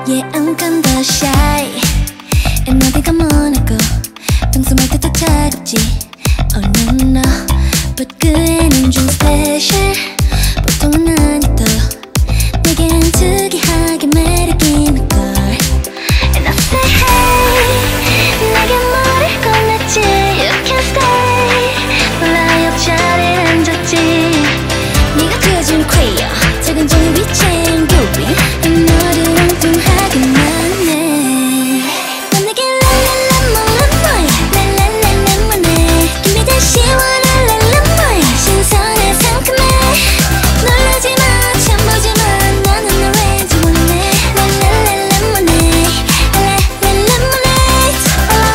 Yeah, I'm kinda shy and 어디가 뭐라고 평소 말투도 차갑지. Oh no no, but 그 애는 좀 special. 보통은 아니도 내겐 특이하게 매력 있는 걸. And I say hey, 내게 말을 건넸지. You can stay. 몰라 옆자리에 앉았지. 네가 그려준 queer 작은 종이 위치엔 groovy. 너를 엉뚱하게만 해. 넌 내게 랄랄랄랄랄랄 랄랄랄랄랄해. 준비된 시원한 랄랄랄랄 신선해 상큼해. 놀라지마 참 보지마 나는 널 왠지 원해. 랄랄랄랄랄해 랄랄랄랄랄해.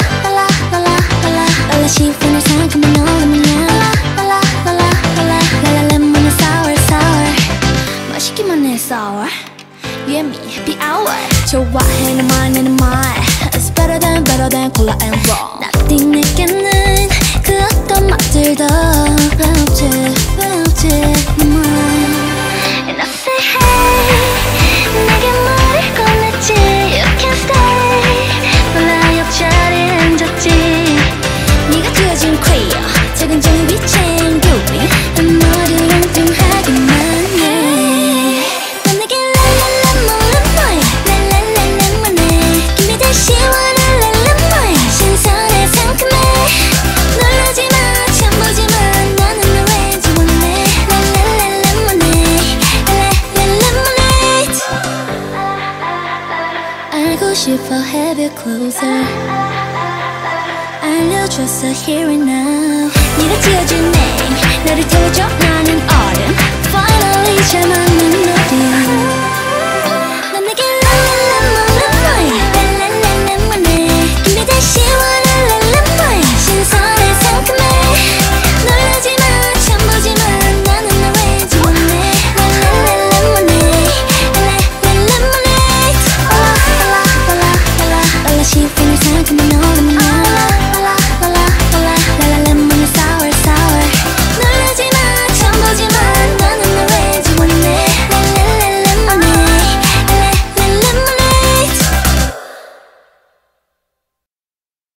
랄랄랄랄랄라 시원해 상큼해 너무냐. 랄랄랄랄랄라 sour sour 맛있기만 해 sour. You and me, happy hour. 좋아해 내 말 내는 말. It's better than cola and rum. Nothing 내게는 그 어떤 맛들도 왜 없지 내 말. And I say hey, 내게 말을 건넸지. You can stay. 몰라 옆자리에 앉았지. 네가 그려준 queer 작은 종이 위치엔 groovy. 너를 엉뚱하게만 해. 넌 내게 랄랄랄랄랄랄 준비된 시원한 랄랄랄 신선해 상큼해. 놀라지마 참 보지마 나는 널 왠지 원해. 랄랄랄랄랄해 알고 싶어 have you closer. 알려줬어 here and now. 네가 지어준 name 너를 태워줘